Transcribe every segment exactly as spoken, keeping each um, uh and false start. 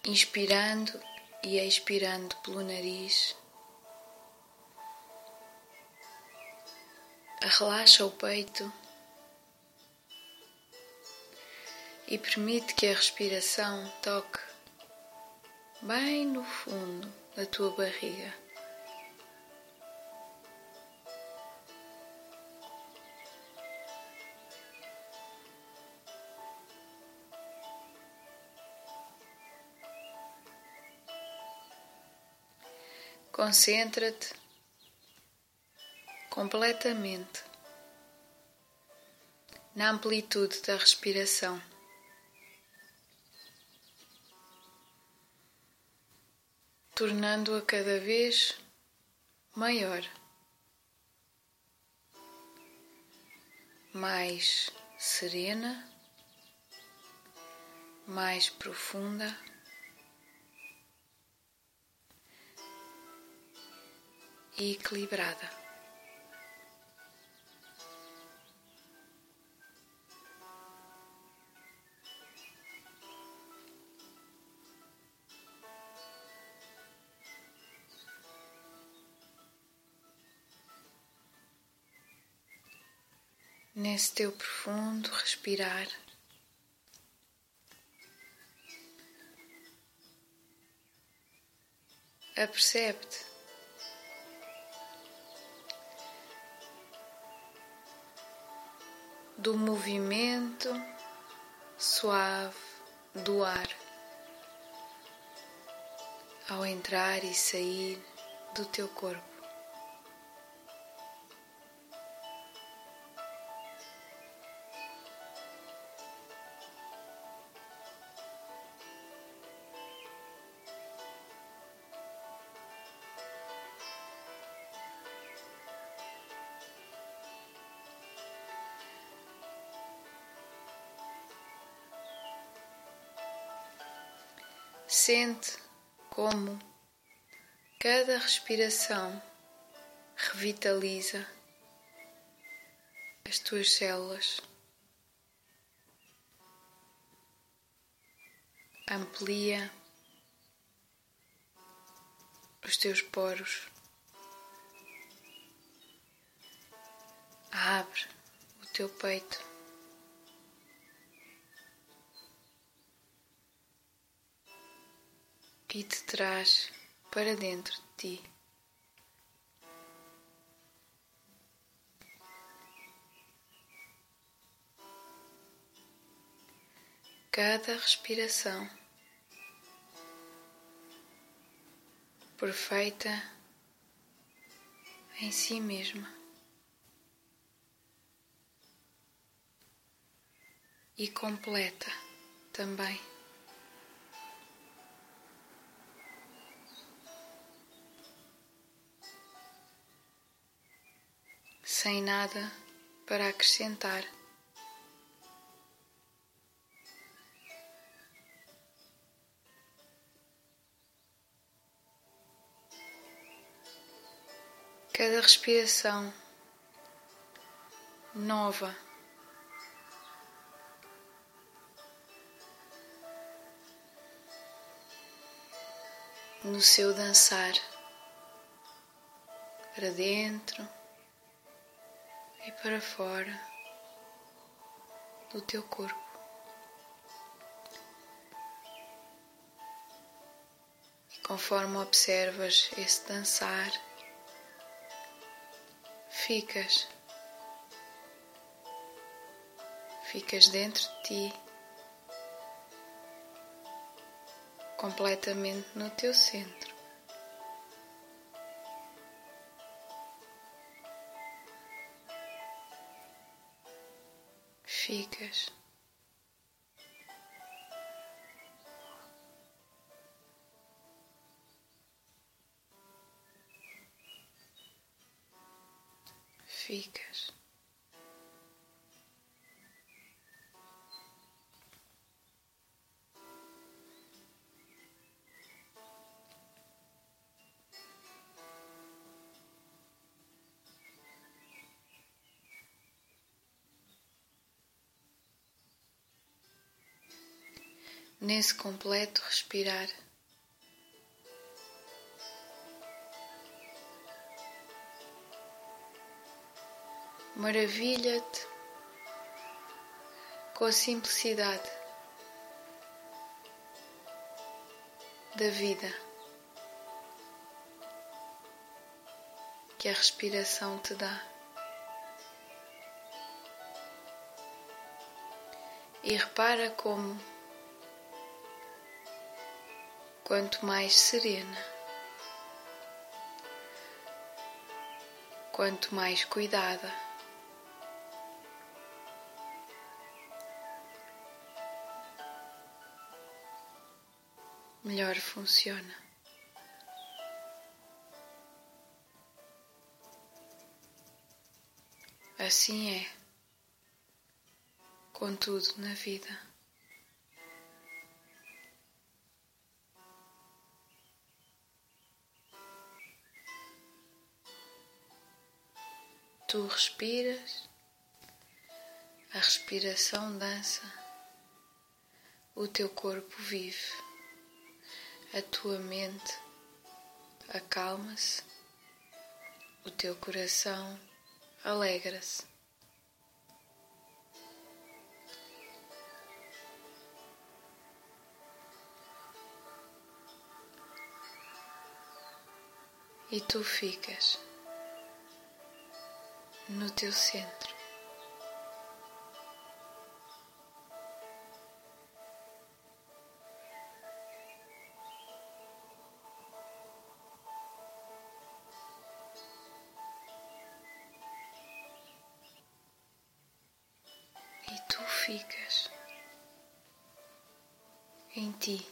inspirando e expirando pelo nariz. Relaxa o peito e permite que a respiração toque bem no fundo da tua barriga. Concentra-te completamente na amplitude da respiração. Tornando-a cada vez maior, mais serena, mais profunda e equilibrada. Nesse teu profundo respirar, apercebe-te do movimento suave do ar ao entrar e sair do teu corpo. Sente como cada respiração revitaliza as tuas células, amplia os teus poros, abre o teu peito. E te traz para dentro de ti. Cada respiração perfeita em si mesma e completa também. Sem nada para acrescentar. Cada respiração nova no seu dançar para dentro e para fora do teu corpo. E conforme observas esse dançar, ficas, ficas dentro de ti, completamente no teu centro. Ficas ficas nesse completo respirar. Maravilha-te com a simplicidade da vida que a respiração te dá. E repara como, quanto mais serena, quanto mais cuidada, melhor funciona. Assim é com tudo na vida. Tu respiras, a respiração dança, o teu corpo vive, a tua mente acalma-se, o teu coração alegra-se. E tu ficas no teu centro. E tu ficas em ti.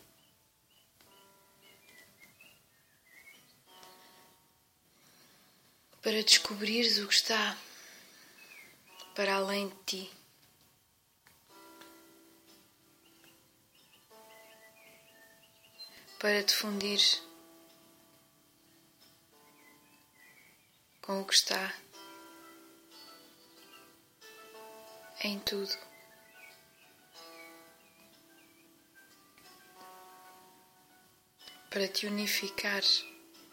Para descobrires o que está para além de ti. Para te fundires com o que está em tudo. Para te unificares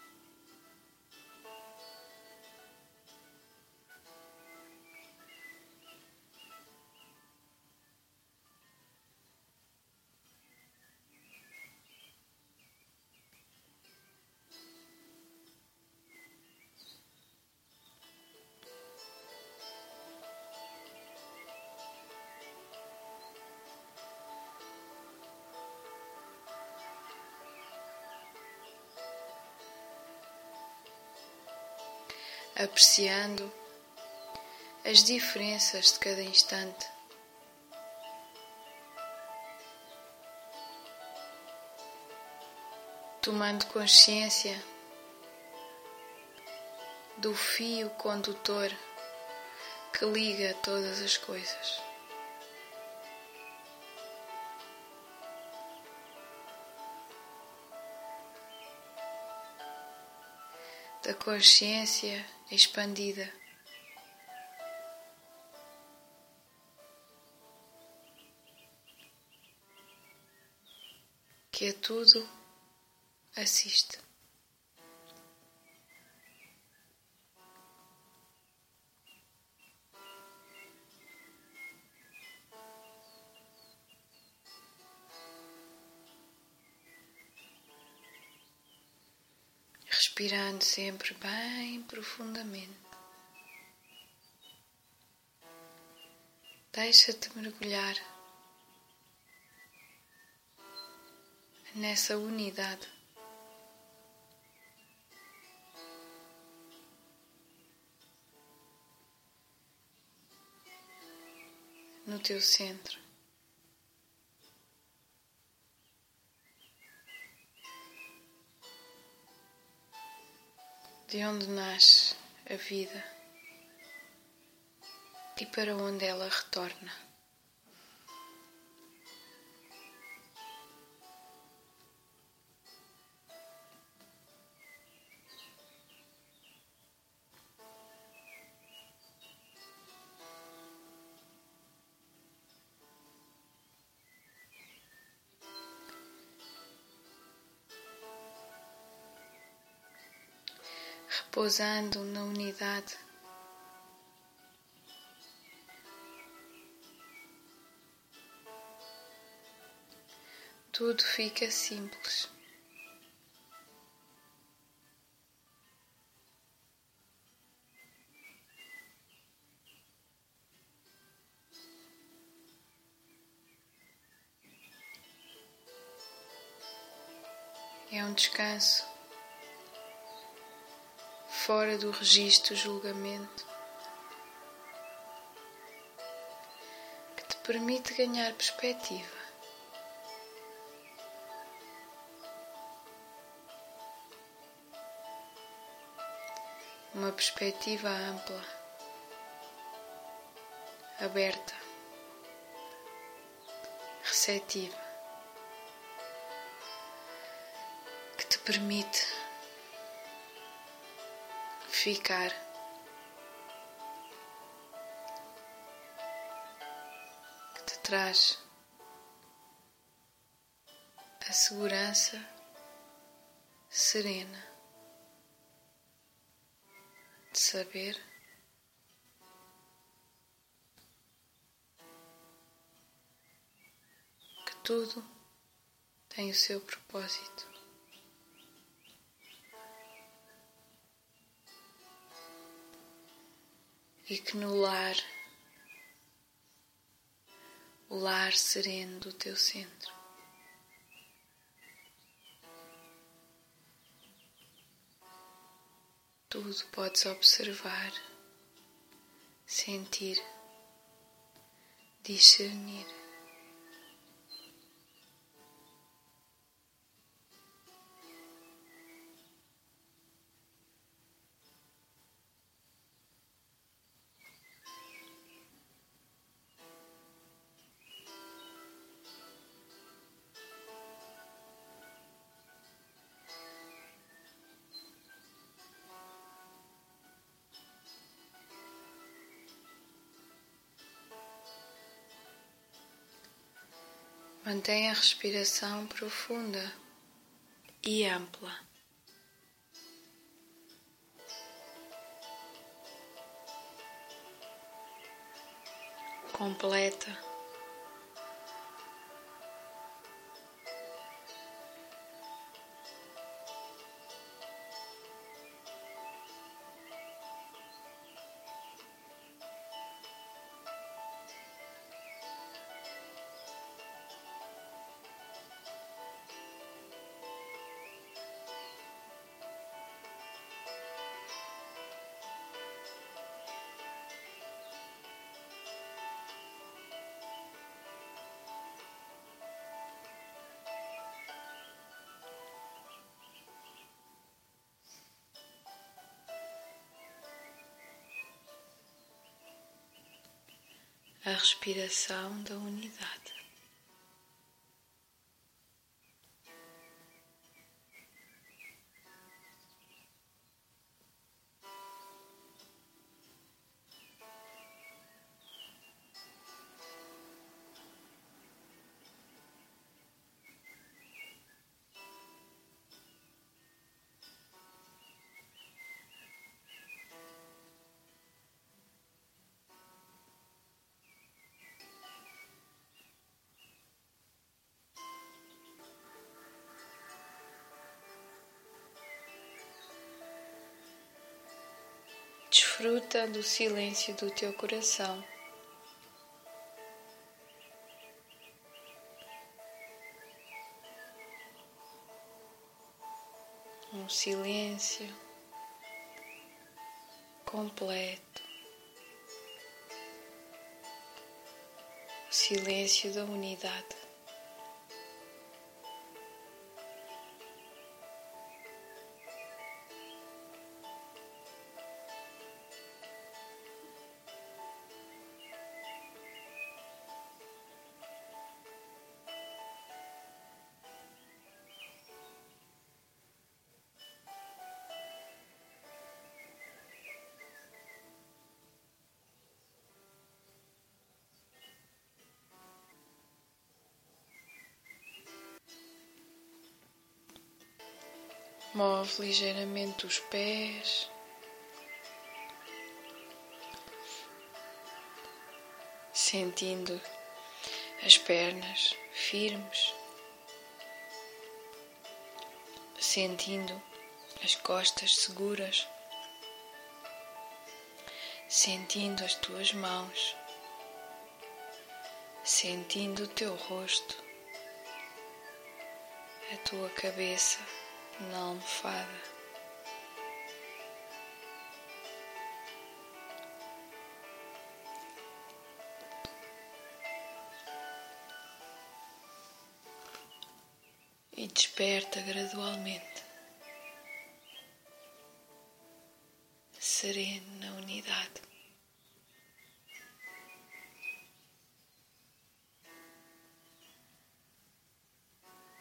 apreciando as diferenças de cada instante. Tomando consciência do fio condutor que liga todas as coisas. Da consciência expandida, que a tudo assiste. Respirando sempre bem profundamente. Deixa-te mergulhar nessa unidade. No teu centro. De onde nasce a vida e para onde ela retorna. repousando na unidade. Tudo fica simples. É um descanso fora do registro julgamento que te permite ganhar perspectiva. Uma perspectiva ampla, aberta, receptiva, que te permite ficar, que te traz a segurança serena de saber que tudo tem o seu propósito. E que no lar, o lar sereno do teu centro, tudo podes observar, sentir, discernir. Mantenha a respiração profunda e ampla. Completa. A respiração da unidade. Desfruta do silêncio do teu coração. Um silêncio completo. O silêncio da unidade. Move ligeiramente os pés, sentindo as pernas firmes, sentindo as costas seguras, sentindo as tuas mãos, sentindo o teu rosto, a tua cabeça na almofada. E desperta gradualmente, sereno,